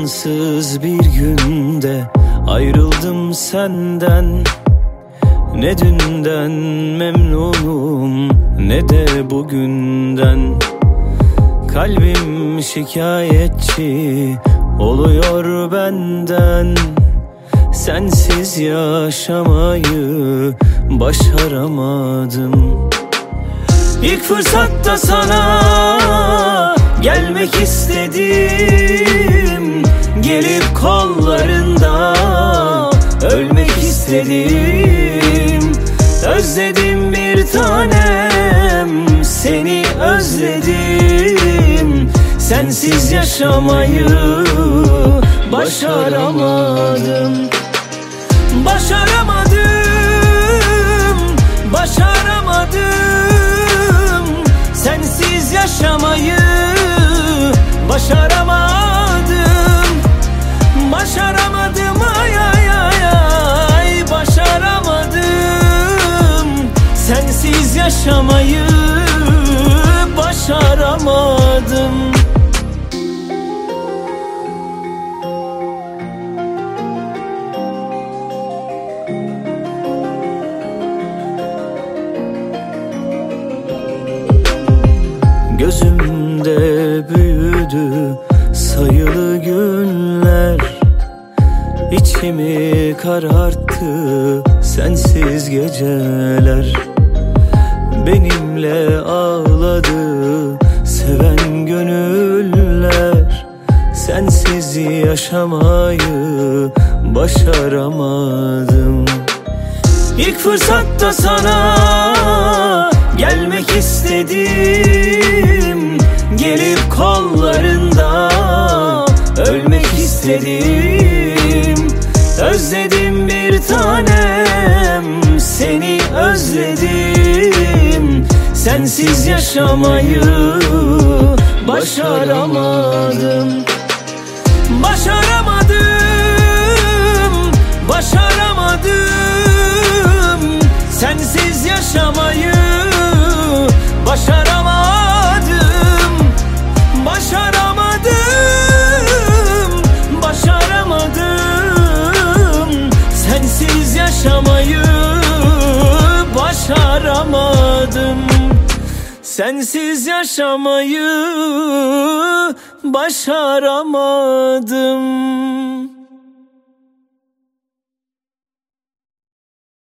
zamansız bir günde ayrıldım senden. Ne dünden memnunum ne de bugünden. Kalbim şikayetçi oluyor benden. Sensiz yaşamayı başaramadım. İlk fırsatta sana gelmek istedim. Gelip kollarında ölmek istedim. Özledim bir tanem, seni özledim. Sensiz yaşamayı başaramadım. Başaramadım. Sensiz yaşamayı başaramadım. Başaramadım, ay ay ay ay. Başaramadım. Sensiz yaşamayı başaramadım. Gözümde büyüdü sayılı günler. İçimi kararttı sensiz geceler. Benimle ağladı seven gönüller. Sensiz yaşamayı başaramadım. İlk fırsatta sana gelmek istedim. Gelip kollarında ölmek istedim. Özledim bir tanem, seni özledim. Sensiz yaşamayı başaramadım. Başaramadım. Sensiz yaşamayı başaramadım. Başaramadım. Sensiz yaşamayı başaramadım. Sensiz yaşamayı başaramadım.